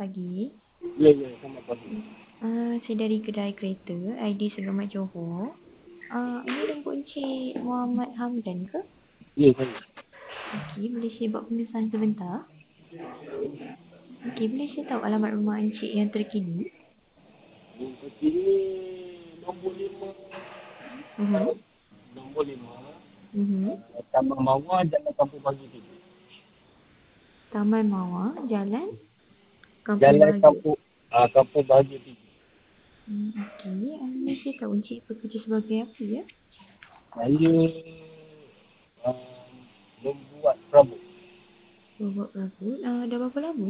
pagi. Ya, selamat pagi. Saya dari kedai kereta ID Segamat Johor. Ini nombor Encik Muhammad Hamdan ke? Ya, saya. Okey, boleh saya buat pemeriksaan sebentar? Okey, boleh saya tahu alamat rumah Encik yang terkini? Yang kini nombor 5. Mhm. Nombor 5. Mhm. Taman Mawar, Jalan Kampung Bagi 3. Taman Mawar, Jalan Kampung Jalan Bahagia. Kampung Bagi 3. Okey, boleh saya tahu Encik bekerja sebagai apa ya? Saya membuat perabot. Buat rambut. Dah berapa lama?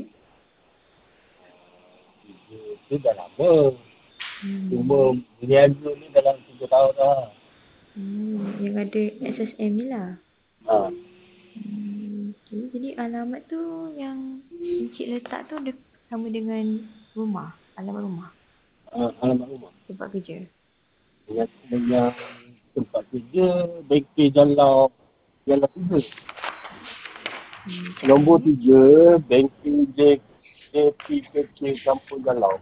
Itu dah lama. Cuma Hmm. berniaga ni dalam 3 tahun dah. Yang ada SSM ni lah. Ha. Okay. Jadi alamat tu yang Encik letak tu sama dengan rumah, alamat rumah, Alamat rumah. tempat kerja. Yang tempat kerja, bengkel Jalan 3. Nombor 3, bengkel JPKK Kampung Jalau.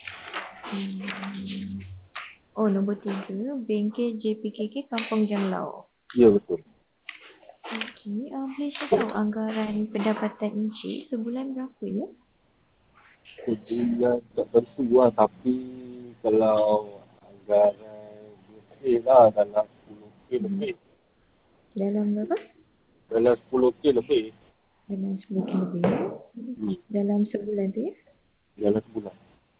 Oh, nombor 3, bengkel JPKK Kampung Janglau. Ya, betul. Okey, boleh saya tahu anggaran pendapatan Encik sebulan berapa ya? Sebulan tak tentu lah, tapi kalau anggaran lebih lah, dalam 10K lebih. Dalam berapa? Dalam 10K lebih. Dalam 10 lebih ya? Dalam sebulan tu ya? Dalam sebulan.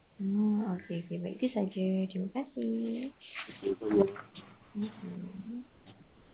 Okey, baik. Itu saja. Terima kasih. Betul. Mhm.